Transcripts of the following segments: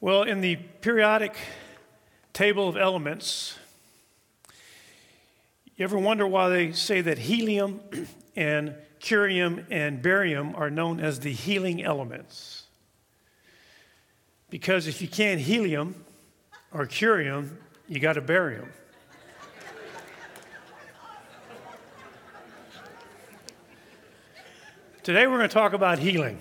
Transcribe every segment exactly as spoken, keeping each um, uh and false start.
Well, in the periodic table of elements, you ever wonder why they say that helium and curium and barium are known as the healing elements? Because if you can't helium or curium, you got to barium. Today we're going to talk about healing.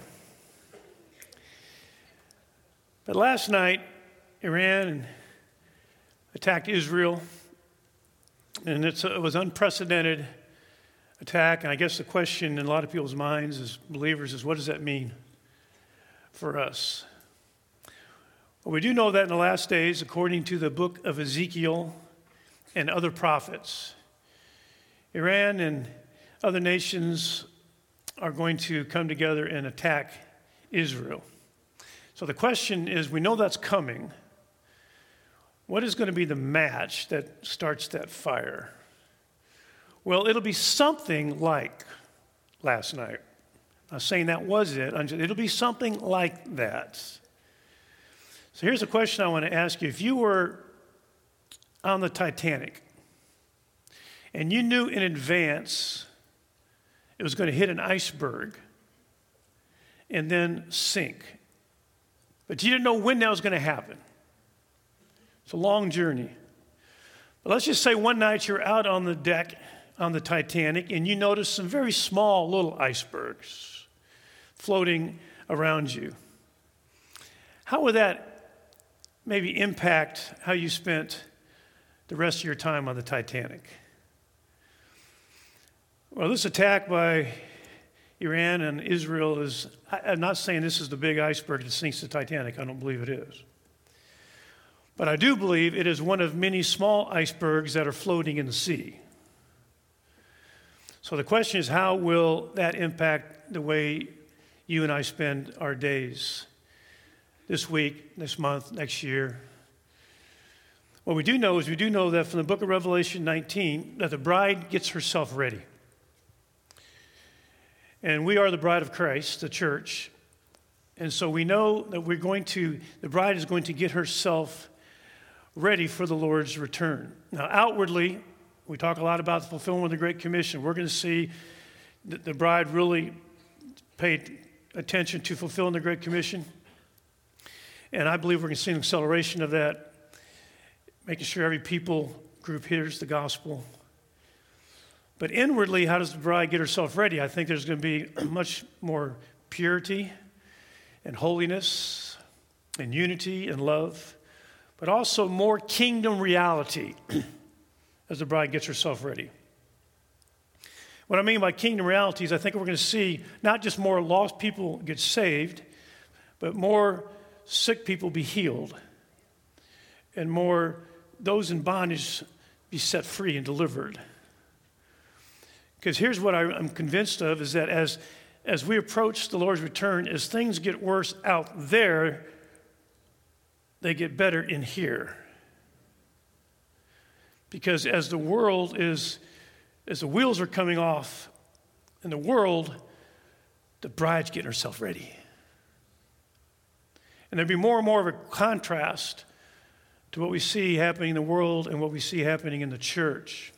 But last night, Iran attacked Israel, and it's, it was an unprecedented attack. And I guess the question in a lot of people's minds as believers is, what does that mean for us? Well, we do know that in the last days, according to the book of Ezekiel and other prophets, Iran and other nations are going to come together and attack Israel. So the question is, we know that's coming. What is going to be the match that starts that fire? Well, it'll be something like last night. I'm not saying that was it. It'll be something like that. So here's a question I want to ask you. If you were on the Titanic and you knew in advance it was going to hit an iceberg and then sink, but you didn't know when that was going to happen. It's a long journey. But let's just say one night you're out on the deck on the Titanic and you notice some very small little icebergs floating around you. How would that maybe impact how you spent the rest of your time on the Titanic? Well, this attack by Iran and Israel is, I'm not saying this is the big iceberg that sinks the Titanic. I don't believe it is. But I do believe it is one of many small icebergs that are floating in the sea. So the question is, how will that impact the way you and I spend our days this week, this month, next year? What we do know is we do know that from the book of Revelation nineteen, that the bride gets herself ready. And we are the bride of Christ, the church. And so we know that we're going to, the bride is going to get herself ready for the Lord's return. Now, outwardly, we talk a lot about the fulfillment of the Great Commission. We're going to see that the bride really paid attention to fulfilling the Great Commission. And I believe we're going to see an acceleration of that, making sure every people group hears the gospel. But inwardly, how does the bride get herself ready? I think there's going to be much more purity and holiness and unity and love, but also more kingdom reality as the bride gets herself ready. What I mean by kingdom reality is I think we're going to see not just more lost people get saved, but more sick people be healed, and more those in bondage be set free and delivered. Because here's what I, I'm convinced of, is that as, as we approach the Lord's return, as things get worse out there, they get better in here. Because as the world is, as the wheels are coming off in the world, the bride's getting herself ready. And there'll be more and more of a contrast to what we see happening in the world and what we see happening in the church.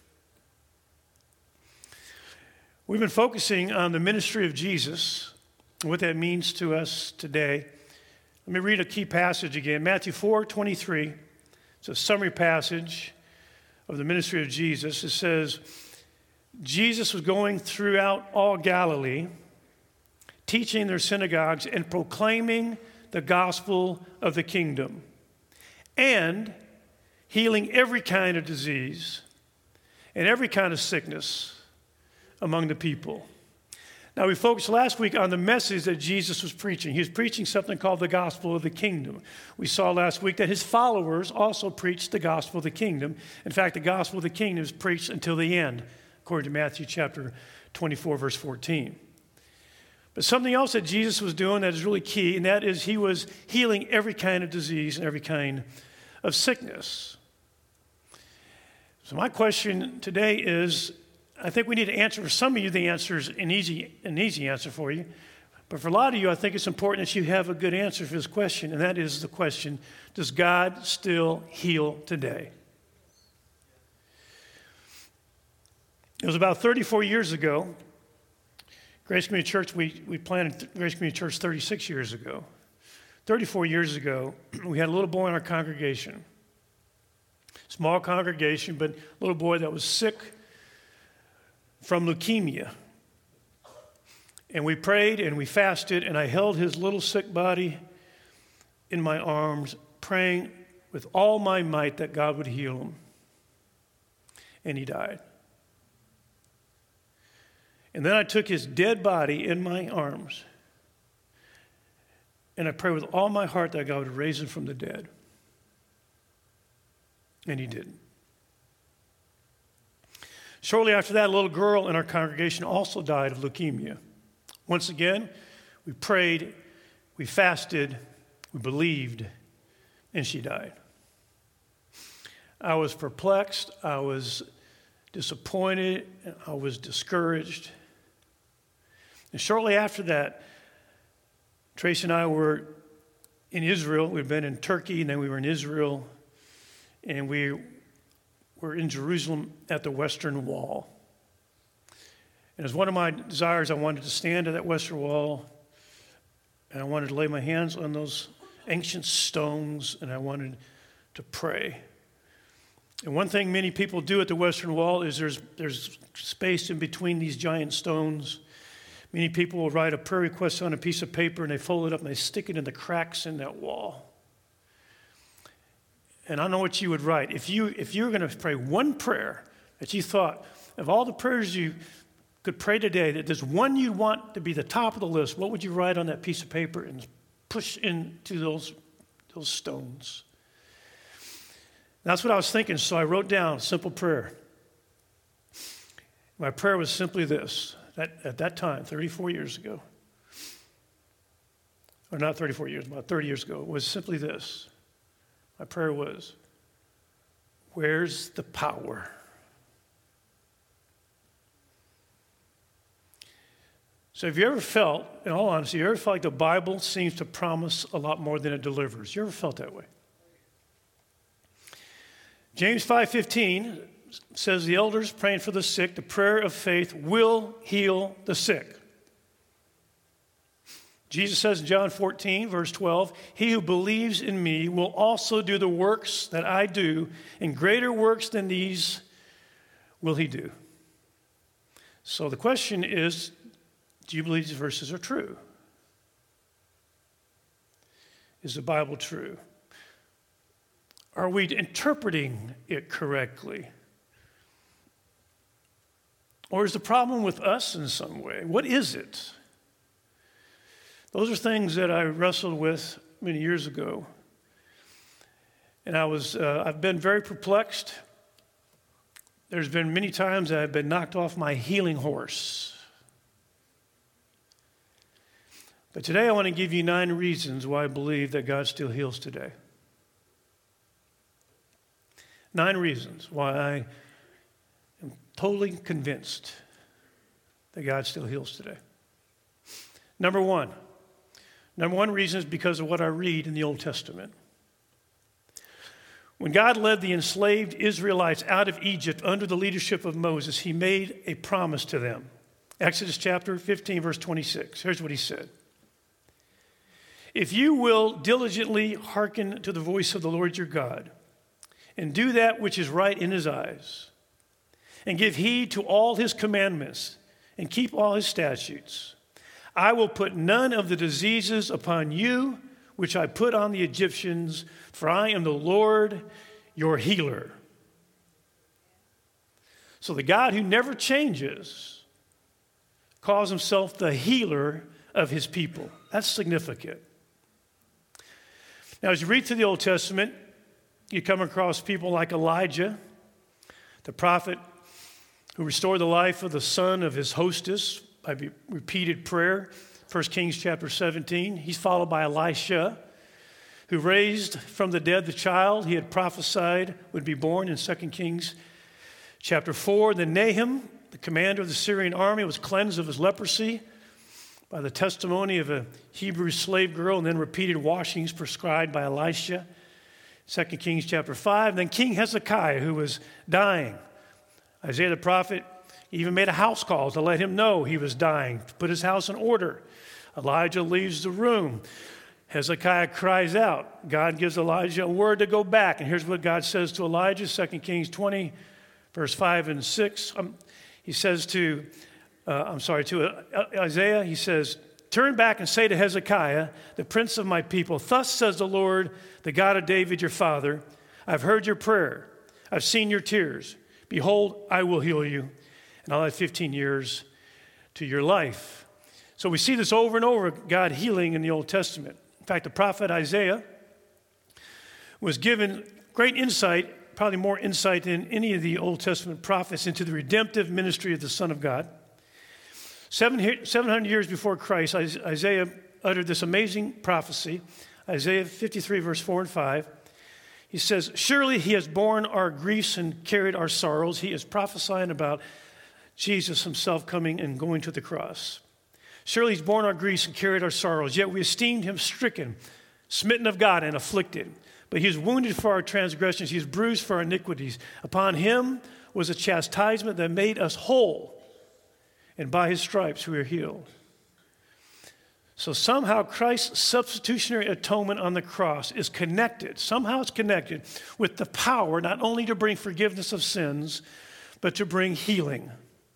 We've been focusing on the ministry of Jesus and what that means to us today. Let me read a key passage again. Matthew four twenty-three. It's a summary passage of the ministry of Jesus. It says, Jesus was going throughout all Galilee, teaching in their synagogues and proclaiming the gospel of the kingdom, and healing every kind of disease and every kind of sickness among the people. Now, we focused last week on the message that Jesus was preaching. He was preaching something called the gospel of the kingdom. We saw last week that his followers also preached the gospel of the kingdom. In fact, the gospel of the kingdom is preached until the end, according to Matthew chapter twenty-four, verse fourteen. But something else that Jesus was doing that is really key, and that is he was healing every kind of disease and every kind of sickness. So my question today is, I think we need to answer, for some of you, the answer is an easy, an easy answer for you. But for a lot of you, I think it's important that you have a good answer for this question, and that is the question, does God still heal today? It was about thirty-four years ago. Grace Community Church, we, we planted Grace Community Church thirty-six years ago. thirty-four years ago, we had a little boy in our congregation. Small congregation, but a little boy that was sick from leukemia. And we prayed and we fasted, and I held his little sick body in my arms, praying with all my might that God would heal him. And he died. And then I took his dead body in my arms, and I prayed with all my heart that God would raise him from the dead. And he didn't. Shortly after that, a little girl in our congregation also died of leukemia. Once again, we prayed, we fasted, we believed, and she died. I was perplexed, I was disappointed, I was discouraged. And shortly after that, Tracy and I were in Israel. We'd been in Turkey, and then we were in Israel, and we were in Jerusalem at the Western Wall. And as one of my desires, I wanted to stand at that Western Wall, and I wanted to lay my hands on those ancient stones, and I wanted to pray. And one thing many people do at the Western Wall is there's, there's space in between these giant stones. Many people will write a prayer request on a piece of paper, and they fold it up and they stick it in the cracks in that wall. And I know what you would write. If you, if you were going to pray one prayer that you thought, of all the prayers you could pray today, that there's one you'd want to be the top of the list, what would you write on that piece of paper and push into those, those stones? That's what I was thinking, so I wrote down a simple prayer. My prayer was simply this. That, at that time, thirty-four years ago, or not thirty-four years, about thirty years ago, it was simply this. My prayer was, where's the power? So have you ever felt, in all honesty, you ever felt like the Bible seems to promise a lot more than it delivers? You ever felt that way? James five fifteen says the elders praying for the sick, the prayer of faith will heal the sick. Jesus says in John fourteen, verse twelve, he who believes in me will also do the works that I do, and greater works than these will he do. So the question is, do you believe these verses are true? Is the Bible true? Are we interpreting it correctly? Or is the problem with us in some way? What is it? Those are things that I wrestled with many years ago. And I was, uh, I've been very perplexed. There's been many times that I've been knocked off my healing horse. But today I want to give you nine reasons why I believe that God still heals today. Nine reasons why I am totally convinced that God still heals today. Number one. Number one reason is because of what I read in the Old Testament. When God led the enslaved Israelites out of Egypt under the leadership of Moses, he made a promise to them. Exodus chapter fifteen, verse twenty-six. Here's what he said. If you will diligently hearken to the voice of the Lord your God, and do that which is right in his eyes, and give heed to all his commandments, and keep all his statutes, I will put none of the diseases upon you which I put on the Egyptians, for I am the Lord your healer. So the God who never changes calls himself the healer of his people. That's significant. Now, as you read through the Old Testament, you come across people like Elijah, the prophet who restored the life of the son of his hostess by repeated prayer. First Kings chapter seventeen. He's followed by Elisha, who raised from the dead the child he had prophesied would be born in Second Kings chapter four. Then Nahum, the commander of the Syrian army, was cleansed of his leprosy by the testimony of a Hebrew slave girl, and then repeated washings prescribed by Elisha. Second Kings chapter five. And then King Hezekiah, who was dying. Isaiah the prophet even made a house call to let him know he was dying, to put his house in order. Elijah leaves the room. Hezekiah cries out. God gives Elijah a word to go back. And here's what God says to Elijah, Second Kings twenty, verse five and six. Um, he says to, uh, I'm sorry, to uh, Isaiah, he says, turn back and say to Hezekiah, the prince of my people, thus says the Lord, the God of David your father, I've heard your prayer. I've seen your tears. Behold, I will heal you, and I'll add fifteen years to your life. So we see this over and over, God healing in the Old Testament. In fact, the prophet Isaiah was given great insight, probably more insight than any of the Old Testament prophets, into the redemptive ministry of the Son of God. seven hundred years before Christ, Isaiah uttered this amazing prophecy. Isaiah fifty-three, verse four and five. He says, surely he has borne our griefs and carried our sorrows. He is prophesying about Jesus himself coming and going to the cross. Surely he's borne our griefs and carried our sorrows, yet we esteemed him stricken, smitten of God, and afflicted. But he was wounded for our transgressions, he was bruised for our iniquities. Upon him was a chastisement that made us whole, and by his stripes we are healed. So somehow Christ's substitutionary atonement on the cross is connected, somehow it's connected with the power not only to bring forgiveness of sins, but to bring healing.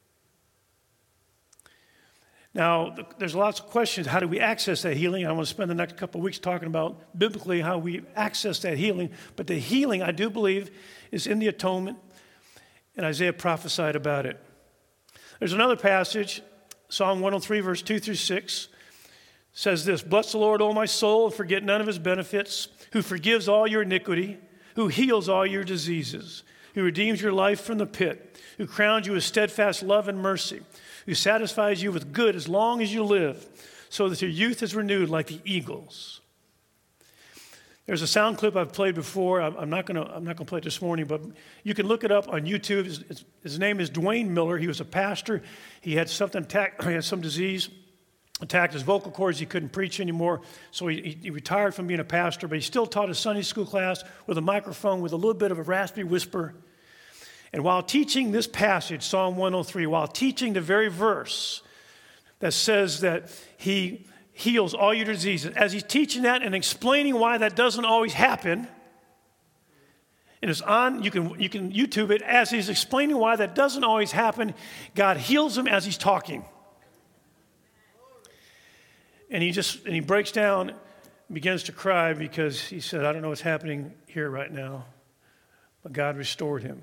Now, there's lots of questions. How do we access that healing? I want to spend the next couple of weeks talking about biblically how we access that healing. But the healing, I do believe, is in the atonement, and Isaiah prophesied about it. There's another passage, Psalm one oh three, verse two through six, says this, bless the Lord, O my soul, and forget none of his benefits, who forgives all your iniquity, who heals all your diseases, who redeems your life from the pit, who crowns you with steadfast love and mercy, who satisfies you with good as long as you live, so that your youth is renewed like the eagles. There's a sound clip I've played before. I'm not going to I'm not going to play it this morning, but you can look it up on YouTube. His, his name is Dwayne Miller. He was a pastor. He had something attack, he had some disease, attacked his vocal cords. He couldn't preach anymore, so he, he retired from being a pastor, but he still taught a Sunday school class with a microphone with a little bit of a raspy whisper. And while teaching this passage, Psalm one oh three, while teaching the very verse that says that he heals all your diseases, as he's teaching that and explaining why that doesn't always happen, and it's on, you can, you can YouTube it, as he's explaining why that doesn't always happen, God heals him as he's talking. And he just, and he breaks down, begins to cry because he said, I don't know what's happening here right now, but God restored him.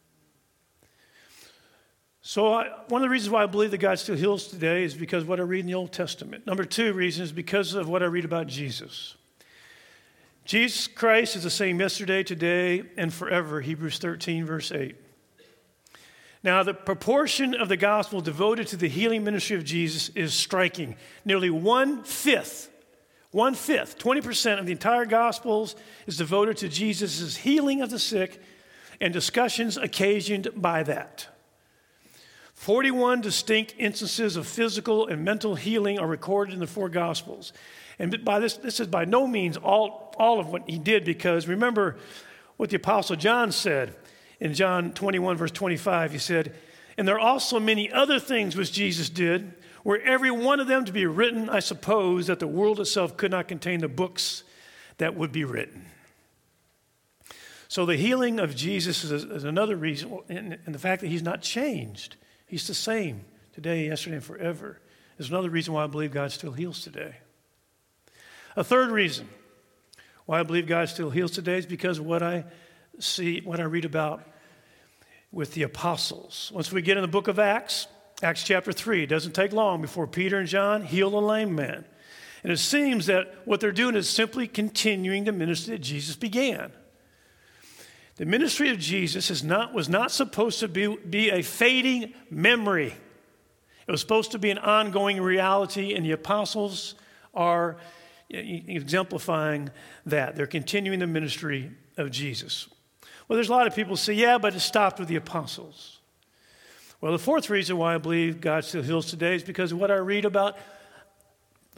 So I, one of the reasons why I believe that God still heals today is because of what I read in the Old Testament. Number two reason is because of what I read about Jesus. Jesus Christ is the same yesterday, today, and forever, Hebrews thirteen, verse eight. Now, the proportion of the gospel devoted to the healing ministry of Jesus is striking. Nearly one-fifth, one-fifth, twenty percent of the entire gospels is devoted to Jesus' healing of the sick and discussions occasioned by that. forty-one distinct instances of physical and mental healing are recorded in the four Gospels. And by this, this is by no means all, all of what he did, because remember what the Apostle John said in John twenty-one, verse twenty-five. He said, and there are also many other things which Jesus did, were every one of them to be written, I suppose that the world itself could not contain the books that would be written. So the healing of Jesus is, is another reason, and, and the fact that he's not changed. He's the same today, yesterday, and forever. Is another reason why I believe God still heals today. A third reason why I believe God still heals today is because of what I see, what I read about with the apostles. Once we get in the book of Acts, Acts chapter three, it doesn't take long before Peter and John heal a lame man. And it seems that what they're doing is simply continuing the ministry that Jesus began. The ministry of Jesus is not, was not supposed to be, be a fading memory. It was supposed to be an ongoing reality, and the apostles are exemplifying that. They're continuing the ministry of Jesus. Well, there's a lot of people who say, yeah, but it stopped with the apostles. Well, the fourth reason why I believe God still heals today is because of what I read about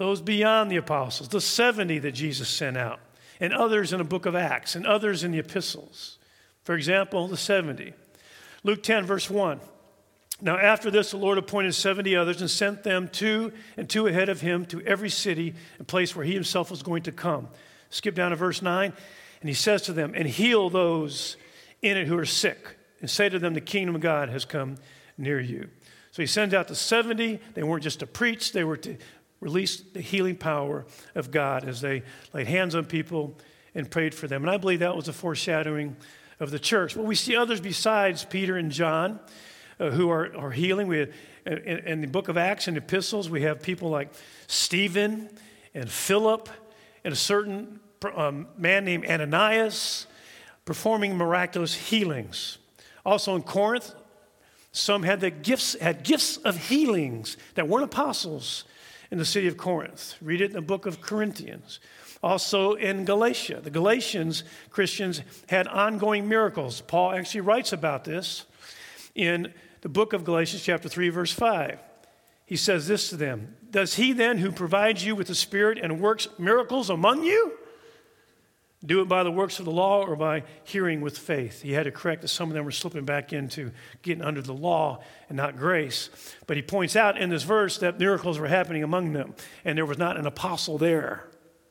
those beyond the apostles, the seventy that Jesus sent out, and others in the book of Acts, and others in the epistles. For example, the seventy. Luke ten, verse one. Now after this, the Lord appointed seventy others and sent them two and two ahead of him to every city and place where he himself was going to come. Skip down to verse nine. And he says to them, and heal those in it who are sick, and say to them, the kingdom of God has come near you. So he sends out the seventy. They weren't just to preach, they were to release the healing power of God as they laid hands on people and prayed for them. And I believe that was a foreshadowing of the church. But we see others besides Peter and John uh, who are, are healing. We have, in, in the book of Acts and epistles, we have people like Stephen and Philip and a certain um, man named Ananias performing miraculous healings. Also in Corinth, some had the gifts, had gifts of healings that weren't apostles in the city of Corinth. Read it in the book of Corinthians. Also in Galatia, the Galatians Christians had ongoing miracles. Paul actually writes about this in the book of Galatians chapter three, verse five. He says this to them, does he then who provides you with the Spirit and works miracles among you, do it by the works of the law or by hearing with faith? He had to correct that some of them were slipping back into getting under the law and not grace. But he points out in this verse that miracles were happening among them, and there was not an apostle there.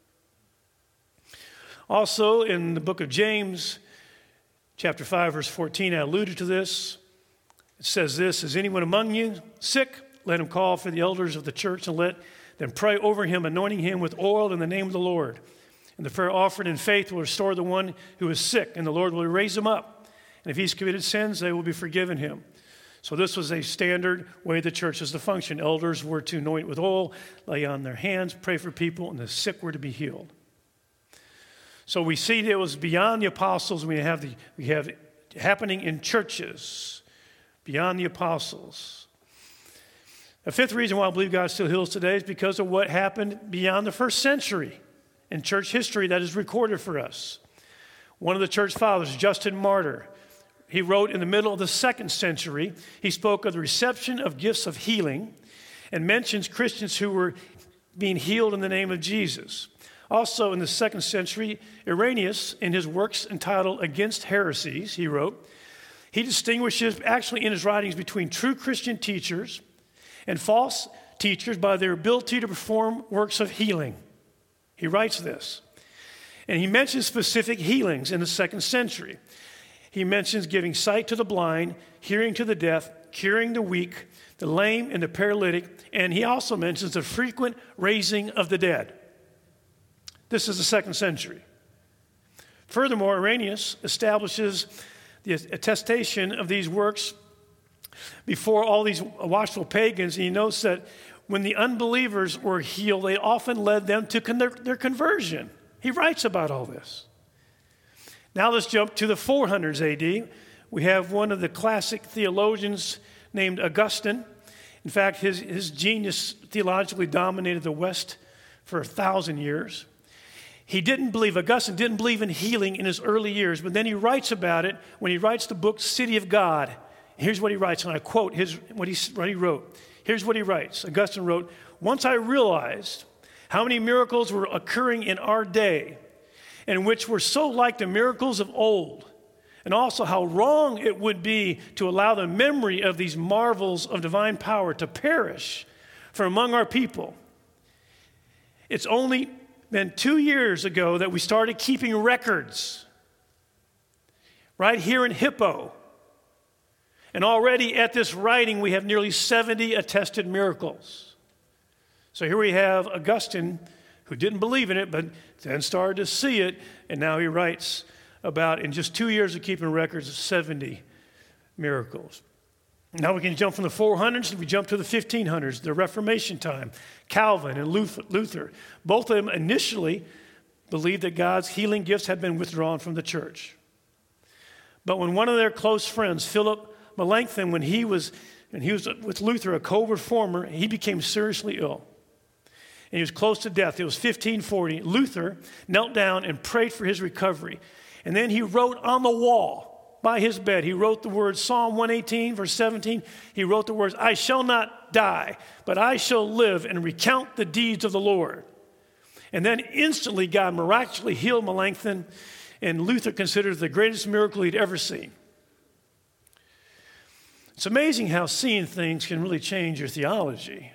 Also in the book of James, chapter five, verse fourteen, I alluded to this. It says this, is anyone among you sick? Let him call for the elders of the church and let them pray over him, anointing him with oil in the name of the Lord. And the prayer offered in faith will restore the one who is sick, and the Lord will raise him up. And if he's committed sins, they will be forgiven him. So this was a standard way the church is to function. Elders were to anoint with oil, lay on their hands, pray for people, and the sick were to be healed. So we see that it was beyond the apostles. We have the we have it happening in churches, beyond the apostles. The fifth reason why I believe God still heals today is because of what happened beyond the first century in church history that is recorded for us. One of the church fathers, Justin Martyr, he wrote in the middle of the second century, he spoke of the reception of gifts of healing and mentions Christians who were being healed in the name of Jesus. Also in the second century, Irenaeus, in his works entitled Against Heresies, he wrote, he distinguishes actually in his writings between true Christian teachers and false teachers by their ability to perform works of healing. He writes this, and he mentions specific healings in the second century. He mentions giving sight to the blind, hearing to the deaf, curing the weak, the lame, and the paralytic, and he also mentions the frequent raising of the dead. This is the second century. Furthermore, Irenaeus establishes the attestation of these works before all these watchful pagans. And he notes that when the unbelievers were healed, they often led them to con- their conversion. He writes about all this. Now let's jump to the four hundreds A D. We have one of the classic theologians named Augustine. In fact, his, his genius theologically dominated the West for a thousand years. He didn't believe, Augustine didn't believe in healing in his early years, but then he writes about it when he writes the book City of God. Here's what he writes, and I quote his, what, he, what he wrote. Here's what he writes. Augustine wrote, once I realized how many miracles were occurring in our day, and which were so like the miracles of old, and also how wrong it would be to allow the memory of these marvels of divine power to perish from among our people. It's only been two years ago that we started keeping records right here in Hippo. And already at this writing, we have nearly seventy attested miracles. So here we have Augustine, who didn't believe in it, but then started to see it, and now he writes about, in just two years of keeping records, seventy miracles. Now we can jump from the four hundreds, and we jump to the fifteen hundreds, the Reformation time. Calvin and Luther, both of them initially believed that God's healing gifts had been withdrawn from the church. But when one of their close friends, Philip Melanchthon, when he was, and he was with Luther, a co-reformer, he became seriously ill. And he was close to death. It was fifteen forty. Luther knelt down and prayed for his recovery. And then he wrote on the wall, by his bed, he wrote the words, Psalm one eighteen, verse seventeen, he wrote the words, I shall not die, but I shall live and recount the deeds of the Lord. And then instantly God miraculously healed Melanchthon, and Luther considered it the greatest miracle he'd ever seen. It's amazing how seeing things can really change your theology.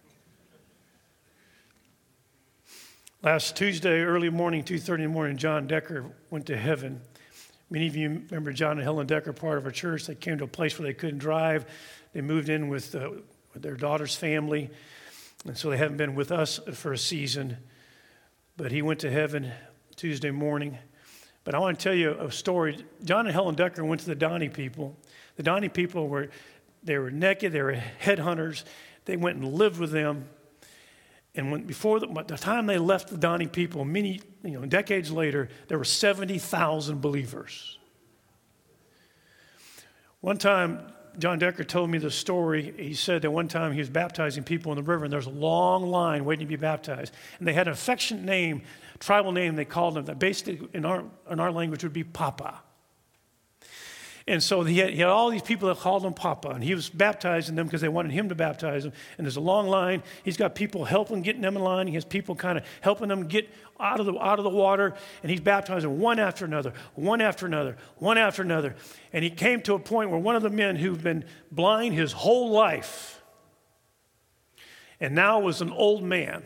Last Tuesday, early morning, two thirty in the morning, John Decker went to heaven. Many of you remember John and Helen Decker, part of our church. They came to a place where they couldn't drive. They moved in with, uh, with their daughter's family, and so they haven't been with us for a season. But he went to heaven Tuesday morning. But I want to tell you a story. John and Helen Decker went to the Donnie people. The Donnie people were, they were naked. They were headhunters. They went and lived with them. And when, before the, by the time they left the Donnie people, many, you know, decades later, there were seventy thousand believers. One time, John Decker told me the story. He said that one time he was baptizing people in the river, and there was a long line waiting to be baptized. And they had an affectionate name, tribal name they called him, that basically in our, in our language would be Papa. And so he had, he had all these people that called him Papa, and he was baptizing them because they wanted him to baptize them. And there's a long line. He's got people helping getting them in line. He has people kind of helping them get out of the out of the water, and he's baptizing one after another, one after another, one after another. And he came to a point where one of the men who'd been blind his whole life, and now was an old man.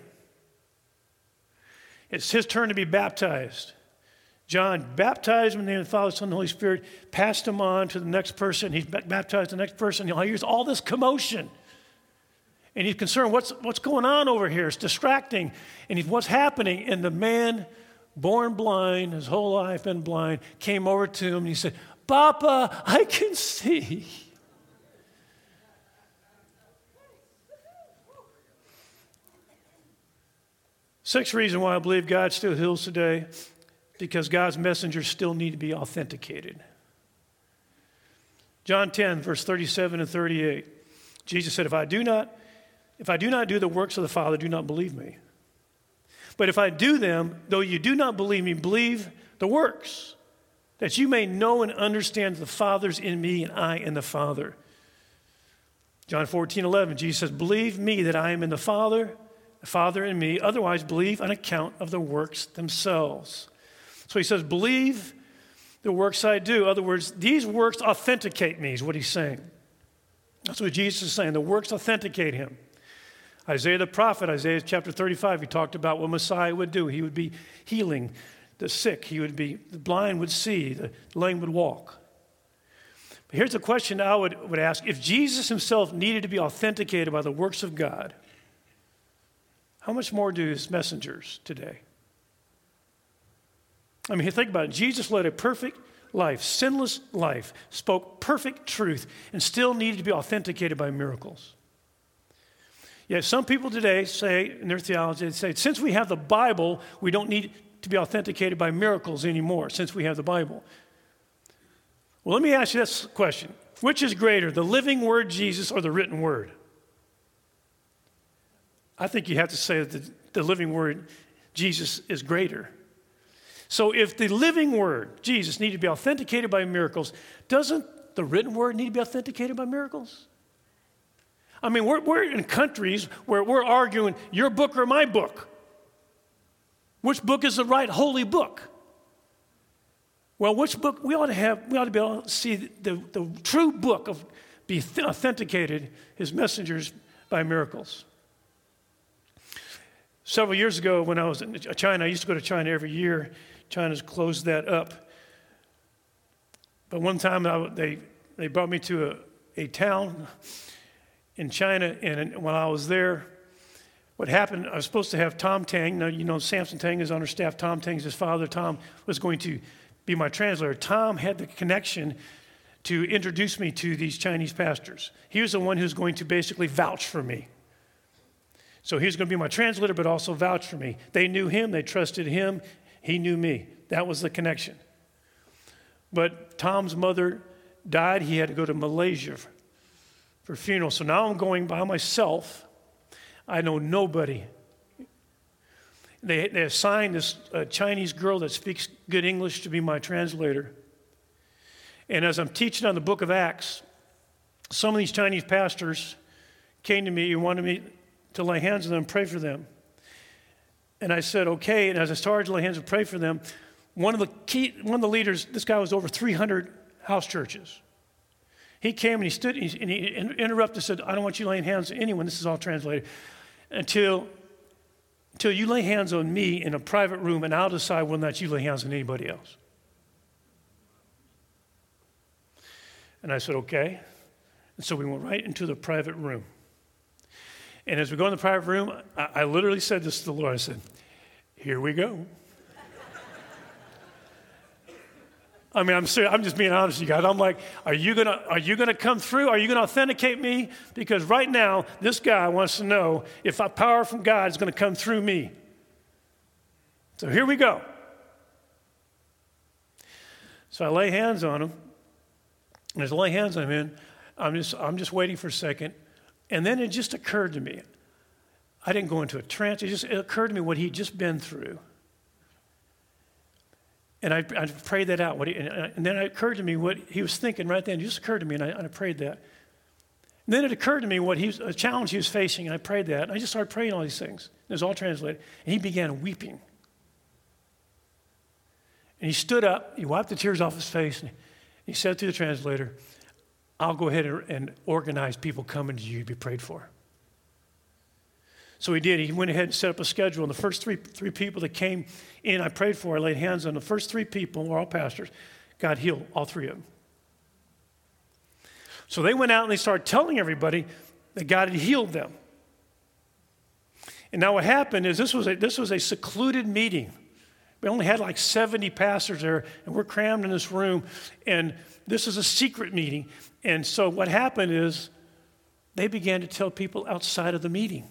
It's his turn to be baptized. John baptized him in the name of the Father, Son, and the Holy Spirit, passed him on to the next person. He's baptized the next person. He hears all this commotion. And he's concerned, what's, what's going on over here? It's distracting. And he's, what's happening? And the man, born blind, his whole life been blind, came over to him and he said, Papa, I can see. Sixth reason why I believe God still heals today, because God's messengers still need to be authenticated. John ten, verse thirty-seven and thirty-eight. Jesus said, if I do not, if I do not do the works of the Father, do not believe me. But if I do them, though you do not believe me, believe the works, that you may know and understand that the Father's in me and I in the Father. John fourteen, eleven, Jesus says, believe me that I am in the Father, the Father in me, otherwise believe on account of the works themselves. So he says, believe the works I do. In other words, these works authenticate me, is what he's saying. That's what Jesus is saying. The works authenticate him. Isaiah the prophet, Isaiah chapter thirty-five, he talked about what Messiah would do. He would be healing the sick. He would be, the blind would see, the lame would walk. But here's a question I would, would ask. If Jesus himself needed to be authenticated by the works of God, how much more do his messengers today? I mean, think about it. Jesus led a perfect life, sinless life, spoke perfect truth, and still needed to be authenticated by miracles. Yet some people today say, in their theology, they say, since we have the Bible, we don't need to be authenticated by miracles anymore, since we have the Bible. Well, let me ask you this question. Which is greater, the living word, Jesus, or the written word? I think you have to say that the, the living word, Jesus, is greater. So if the living word, Jesus, need to be authenticated by miracles, doesn't the written word need to be authenticated by miracles? I mean, we're, we're in countries where we're arguing your book or my book. Which book is the right holy book? Well, which book? We ought to have, we ought to be able to see the, the, the true book of be authenticated, his messengers, by miracles. Several years ago when I was in China, I used to go to China every year. China's closed that up. But one time I, they, they brought me to a, a town in China, and when I was there, what happened, I was supposed to have Tom Tang. Now, you know, Samson Tang is on our staff. Tom Tang's his father. Tom was going to be my translator. Tom had the connection to introduce me to these Chinese pastors. He was the one who was going to basically vouch for me. So he was going to be my translator, but also vouch for me. They knew him. They trusted him. He knew me. That was the connection. But Tom's mother died. He had to go to Malaysia for funeral. So now I'm going by myself. I know nobody. They, they assigned this uh, Chinese girl that speaks good English to be my translator. And as I'm teaching on the book of Acts, some of these Chinese pastors came to me and wanted me to lay hands on them and pray for them. And I said, okay. And as I started to lay hands and pray for them, one of the key, one of the leaders, this guy was over three hundred house churches. He came and he stood and he, and he interrupted and said, I don't want you laying hands on anyone. This is all translated. Until, until you lay hands on me in a private room, and I'll decide whether or not you lay hands on anybody else. And I said, okay. And so we went right into the private room. And as we go in the private room, I, I literally said this to the Lord. I said, here we go. I mean, I'm serious. I'm just being honest with you guys. I'm like, are you gonna are you gonna come through? Are you gonna authenticate me? Because right now, this guy wants to know if a power from God is gonna come through me. So here we go. So I lay hands on him. And as I lay hands on him, I'm just I'm just waiting for a second. And then it just occurred to me. I didn't go into a trance. It just it occurred to me what he'd just been through. And I, I prayed that out. What he, and, and then it occurred to me what he was thinking right then. It just occurred to me, and I, and I prayed that. And then it occurred to me what he was, a challenge he was facing, and I prayed that. And I just started praying all these things. It was all translated. And he began weeping. And he stood up. He wiped the tears off his face. And he said to the translator, I'll go ahead and, and organize people coming to you to be prayed for. So he did. He went ahead and set up a schedule. And the first three, three people that came in, I prayed for, I laid hands on the first three people, were all pastors. God healed all three of them. So they went out and they started telling everybody that God had healed them. And now what happened is this was a, this was a secluded meeting. We only had like seventy pastors there, and we're crammed in this room. And this is a secret meeting. And so what happened is they began to tell people outside of the meeting.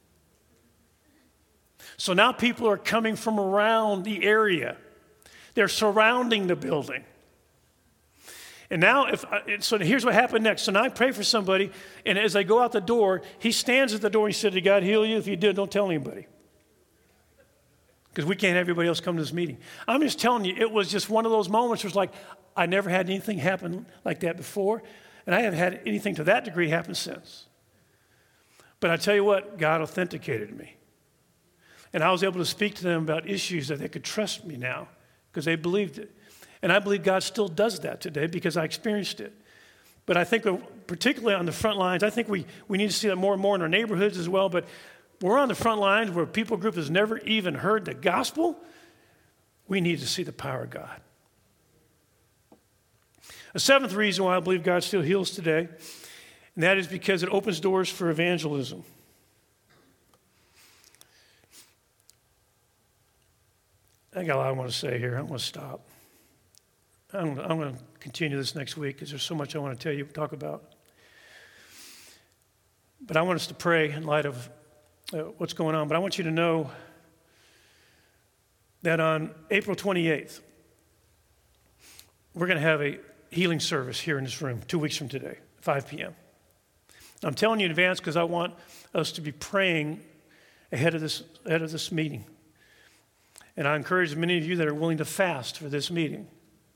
So now people are coming from around the area. They're surrounding the building. And now, if I, so here's what happened next. So now I pray for somebody, and as they go out the door, he stands at the door and he said, did God heal you? If you did, don't tell anybody. Because we can't have everybody else come to this meeting. I'm just telling you, it was just one of those moments where it's like, I never had anything happen like that before, and I haven't had anything to that degree happen since. But I tell you what, God authenticated me. And I was able to speak to them about issues that they could trust me now because they believed it. And I believe God still does that today because I experienced it. But I think particularly on the front lines, I think we, we need to see that more and more in our neighborhoods as well. But we're on the front lines where a people group has never even heard the gospel. We need to see the power of God. A seventh reason why I believe God still heals today, and that is because it opens doors for evangelism. I got a lot I want to say here. I'm going to stop. I'm, I'm going to continue this next week because there's so much I want to tell you, talk about. But I want us to pray in light of uh, what's going on. But I want you to know that on April twenty-eighth, we're going to have a healing service here in this room two weeks from today, five p.m. I'm telling you in advance because I want us to be praying ahead of this ahead of this meeting. And I encourage many of you that are willing to fast for this meeting.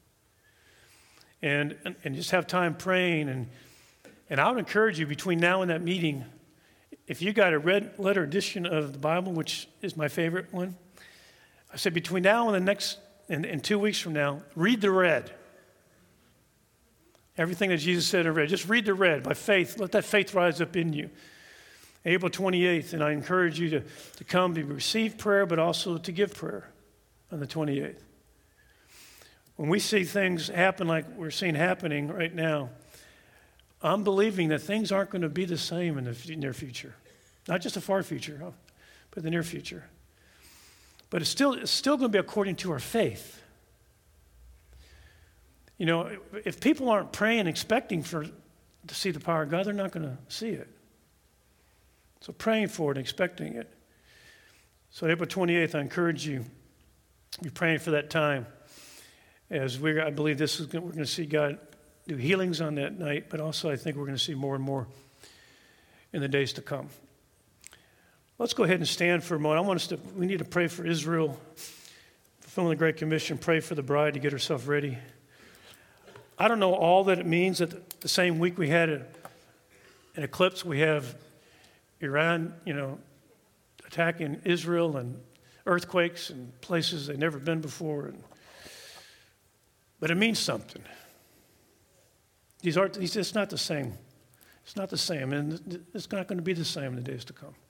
And, and, and just have time praying. And, and I would encourage you between now and that meeting, if you got a red letter edition of the Bible, which is my favorite one, I said between now and the next, and, and two weeks from now, read the red. Everything that Jesus said in red, just read the red by faith. Let that faith rise up in you. April twenty-eighth, and I encourage you to, to come to receive prayer, but also to give prayer on the twenty-eighth. When we see things happen like we're seeing happening right now, I'm believing that things aren't going to be the same in the near future. Not just the far future, but the near future. But it's still, it's still going to be according to our faith. You know, if people aren't praying, expecting for to see the power of God, they're not going to see it. So praying for it and expecting it. So April twenty-eighth, I encourage you to be praying for that time. As we, I believe this is we're going to see God do healings on that night, but also I think we're going to see more and more in the days to come. Let's go ahead and stand for a moment. I want us to, we need to pray for Israel, fulfilling the Great Commission, pray for the bride to get herself ready. I don't know all that it means that the same week we had a, an eclipse, we have Iran, you know, attacking Israel and earthquakes and places they've never been before. And, but it means something. These aren't, these, it's not the same. It's not the same, and it's not going to be the same in the days to come.